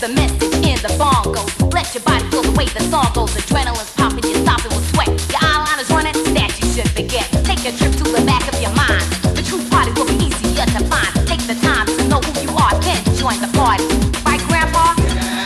the message in the bongos. Let your body feel the way the song goes. Adrenaline's popping, you're stopping with sweat. Your eyeliner's running, that you should forget. Take a trip to the back of your mind. The true party will be easier to find. Take the time to know who you are, then join the party. Right, Grandpa?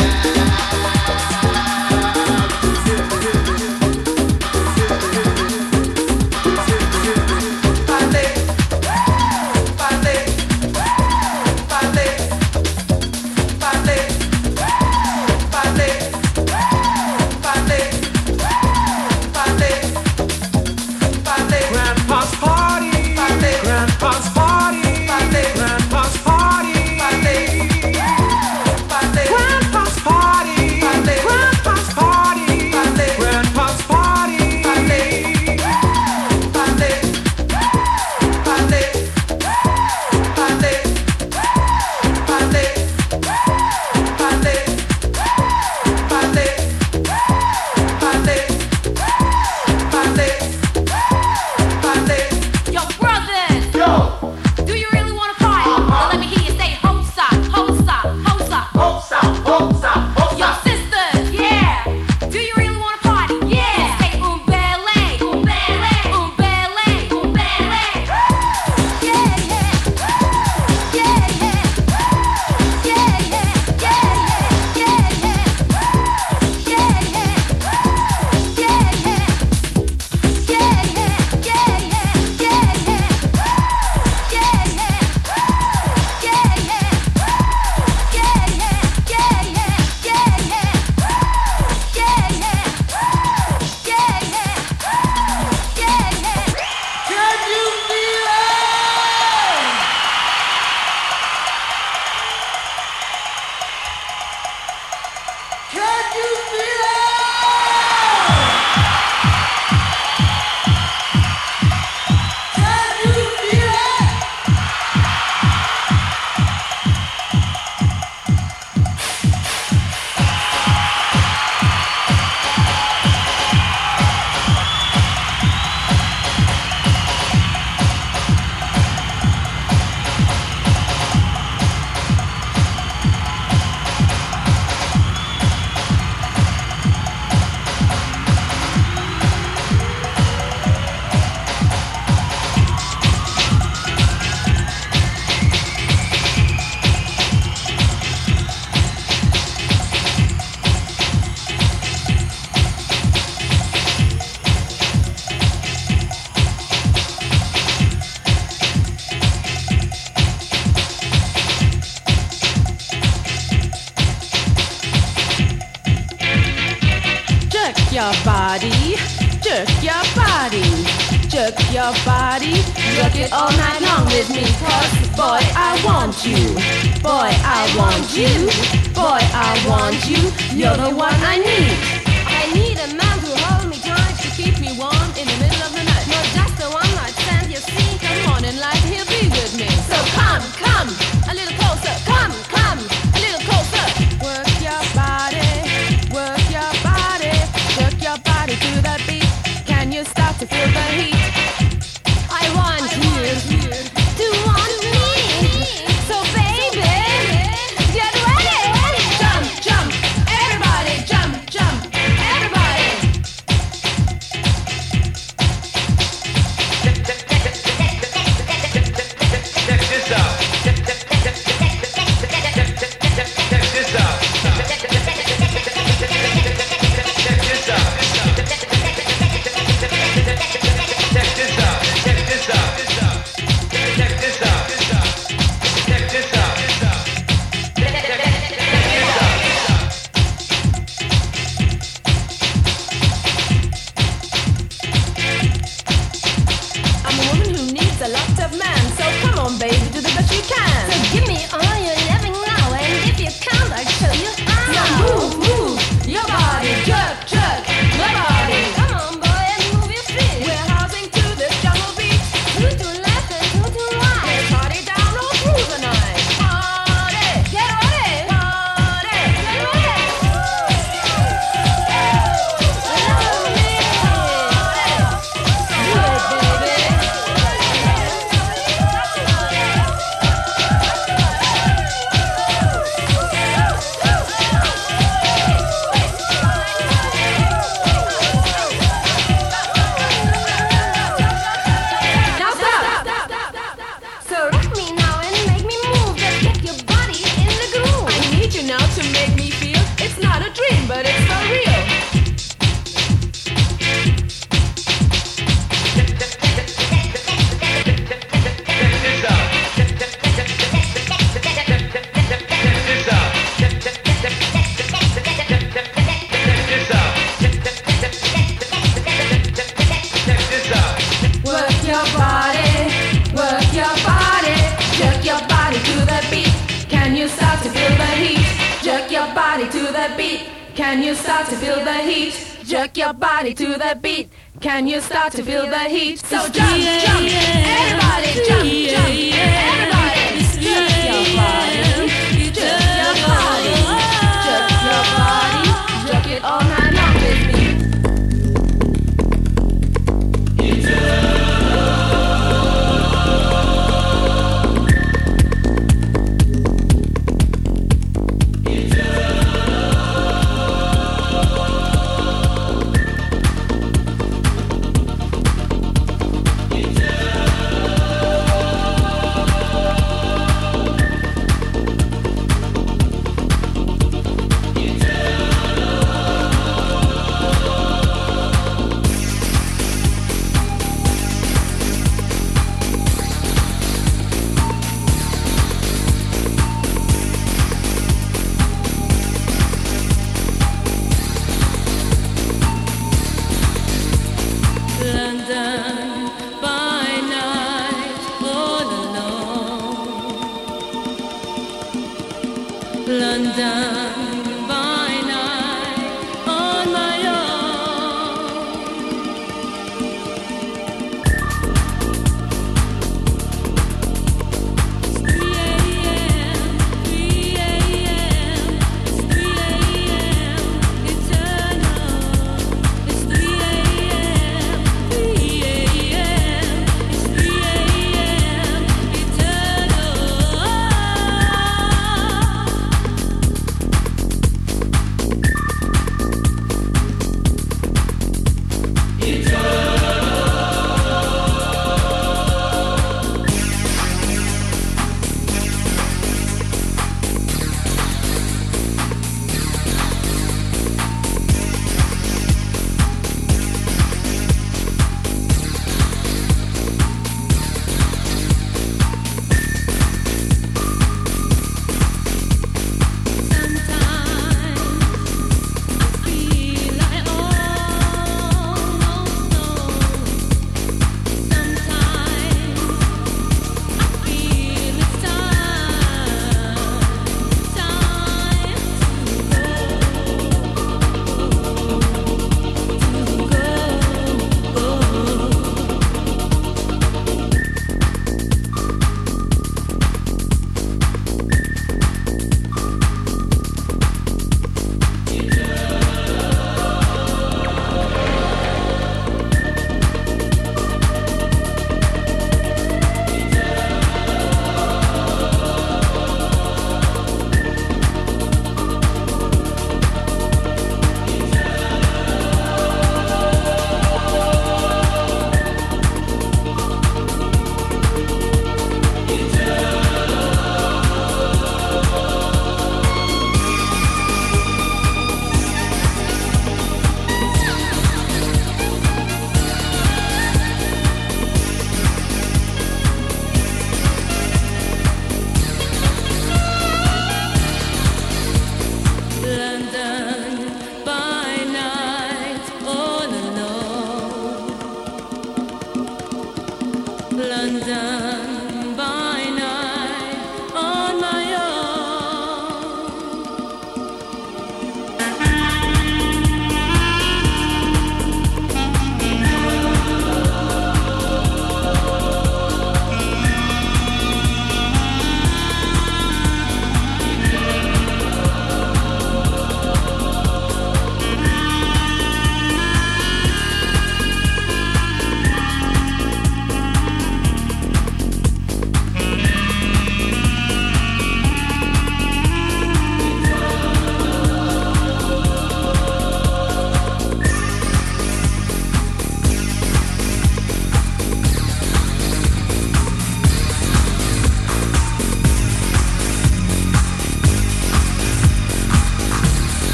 your body, jerk your body, jerk your body, jerk it all night long with me. 'Cause boy, I want you, boy, I want you, boy, I want you. You're the one I need. I need a man to hold me tight, to keep me warm in the middle of the night. Not just a one night stand, you see. Come on in light, he'll be with me. So come, come, a little closer. Come, come, a little closer. Work your body, work your body, work your body to the beat. Can you start to feel the heat? I want you to want me. So baby, get ready. Jump, jump, everybody, jump, jump, everybody. Check this out. Can you start to feel the heat? Jerk your body to the beat. Can you start to feel the heat? So jump, jump, everybody jump, jump, everybody. Jerk your body, jerk your body, jerk your body, jerk it all night long with me.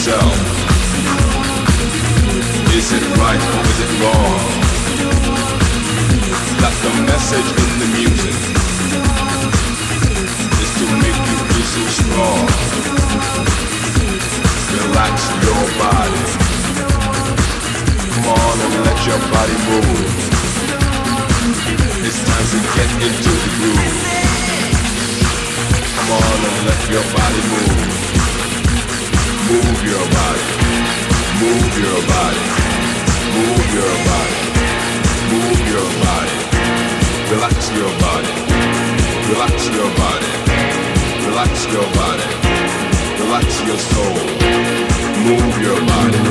yourself. Is it right or is it wrong? That the message in the music is to make you feel so strong. Relax your body. Come on and let your body move. It's time to get into the groove. Come on and let your body move. Move your body. Move your body. Move your body. Move your body. Relax your body. Relax your body. Relax your body. Relax your soul. Move your body.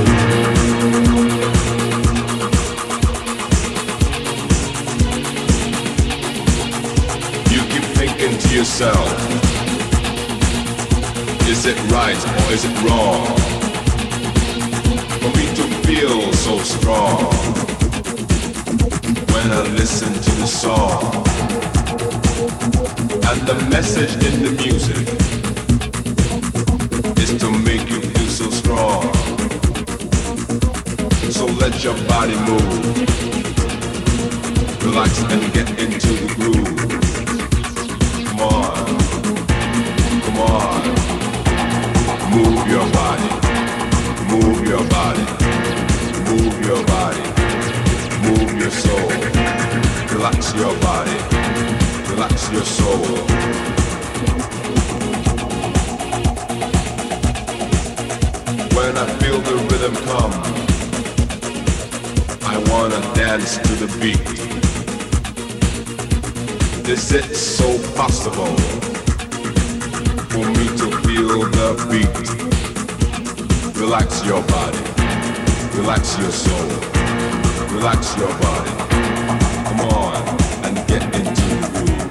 You keep thinking to yourself, is it right or is it wrong for me to feel so strong when I listen to the song and the message in the music is to make you feel so strong. So let your body move, relax and get into the groove. Come on, come on. Move your body, move your body, move your body, move your soul. Relax your body, relax your soul. When I feel the rhythm come, I wanna dance to the beat. Is it so possible for me to feel the beat? Relax your body, relax your soul, relax your body. Come on and get into the groove.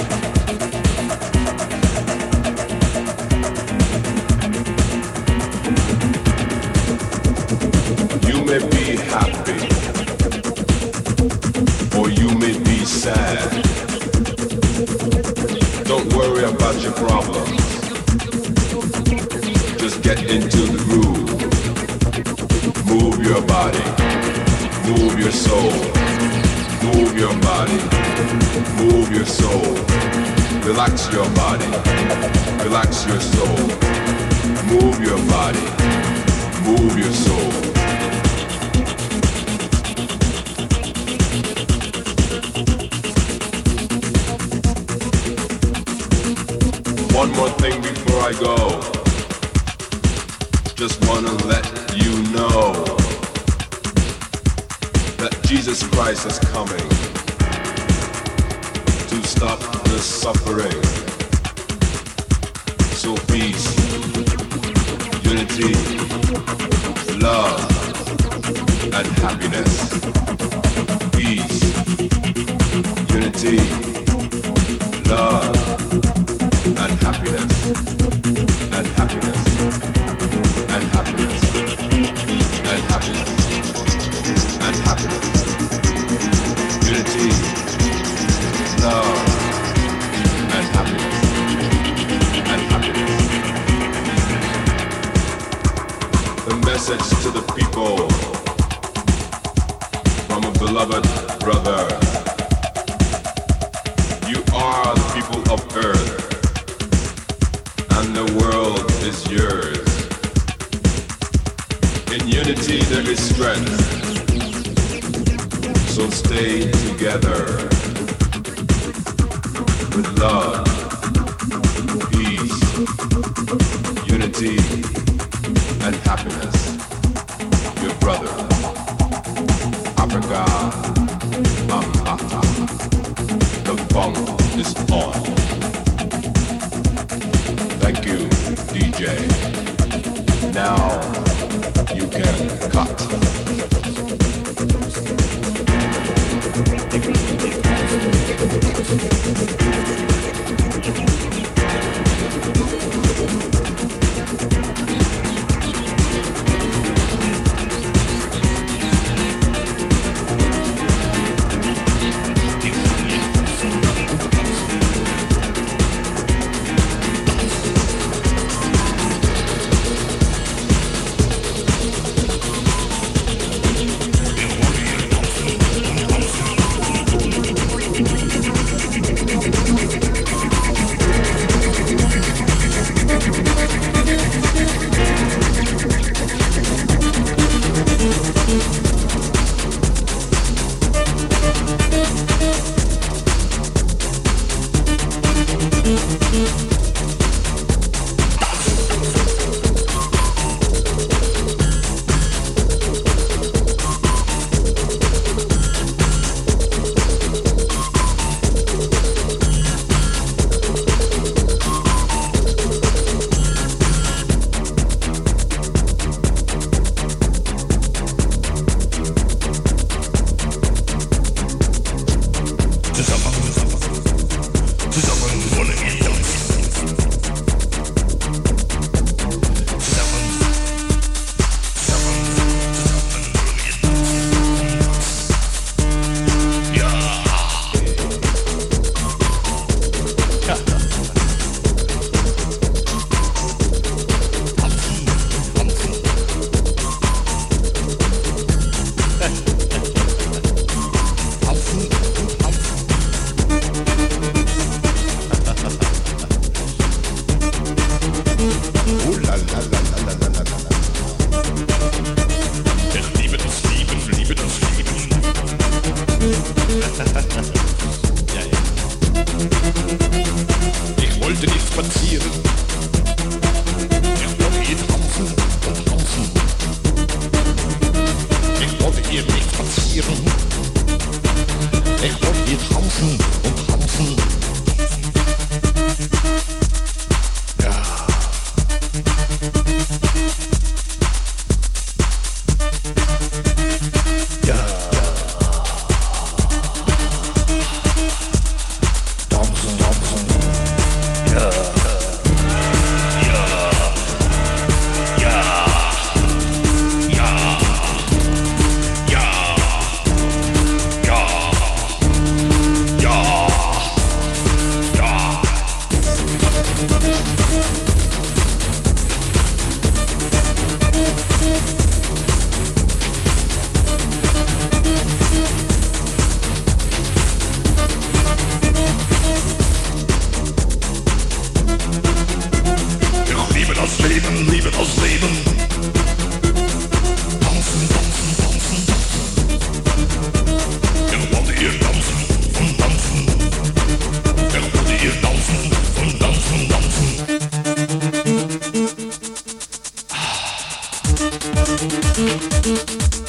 You may be happy, or you may be sad. Don't worry about your problems. Just get into the groove. Move your body. Move your soul. Move your body. Move your soul. Relax your body. Relax your soul. Move your body. Move your soul. One more thing before I go. Just wanna let you know that Jesus Christ is coming to stop the suffering. So peace, unity, love, and happiness. Peace, unity, love, and happiness, and happiness, and happiness, and happiness, and happiness. Unity, love, and happiness, and happiness. The message to the people from a beloved brother. You are the people of earth, and the world is yours. In unity there is strength, so stay together with love, peace, unity, and happiness. Your brother, Africa, Mamata. The funk is on. Thank you, DJ. Now you can cut. spazieren. Ich wollte hier tanzen und tanzen. Ich wollte hier nicht spazieren. Ich wollte hier tanzen und tanzen. Ja. Ja. Tanzen, tanzen. Ja. Ja. Ja. Ja. Ja. Ja. Ja. Ja. Ich liebe das Leben, liebe das Leben. Tanzen, tanzen, tanzen, tanzen. Ich wollte hier tanzen und tanzen. Ich wollte hier tanzen und tanzen, tanzen.